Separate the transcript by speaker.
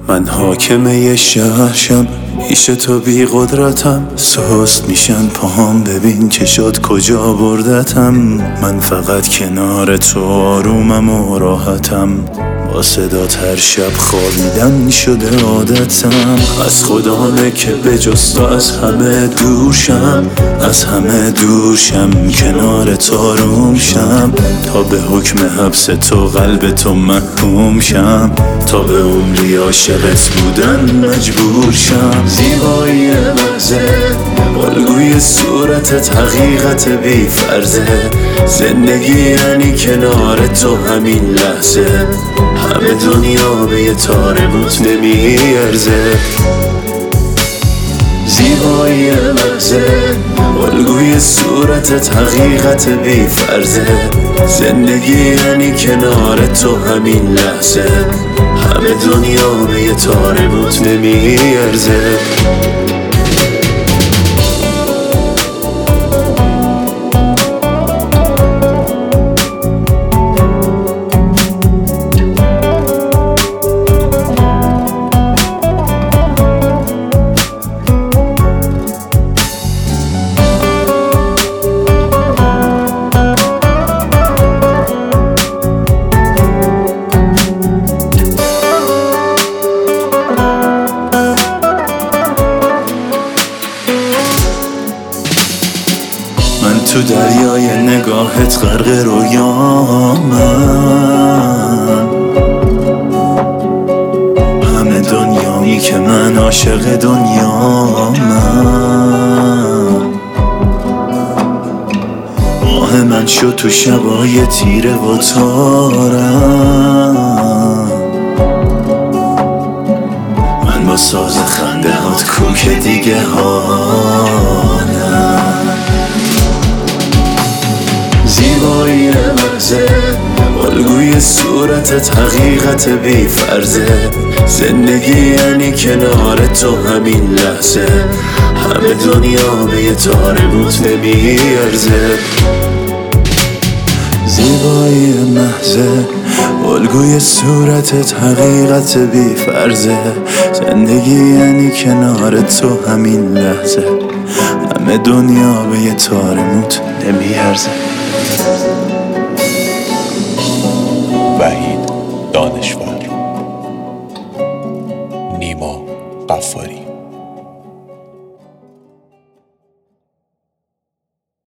Speaker 1: من حاکم یه شهرشم، پیش تو بی قدرتم. سست میشن پاهم، ببین چه شد کجا بردتم. من فقط کنار تو آرومم و راحتم. با صدات هر شب خوابیدن شده عادتم. از خدامه که به جز تو از همه دورشم، از همه دورشم، کنار تو آروم شم. تا به حکم حبس تو قلب تو محکوم شم، تا به عمری عاشقت بودن مجبور شم. زیبایی محضه، الگوی صورتت حقیقت بی فرضه. زندگی یعنی کنار تو همین لحظه. همه دنیا به یه تار موت نمیارزه. زیبایی محضه، الگوی صورتت حقیقت بی فرضه. زندگی یعنی کنار تو همین لحظه. همه دنیا به یه تار موت نمیارزه. من تو دریای نگاهت غرق رویامم. همه دنیایی که من عاشق دنیامم. ماه من شد تو شبای تیره و تارم. من با ساز خنده هات کوک دیگه حالم. زیبایی محضه، الگوی صورتت حقیقت بی فرضه. زندگی یعنی کنار تو همین لحظه. همه دنیا به یه تار موت نمیارزه. زیبایی محضه، الگوی صورتت حقیقت بی فرضه. زندگی یعنی کنار تو همین لحظه. همه دنیا به یه تار موت نمیارزه.
Speaker 2: وحید دانشور، نیما قفاری.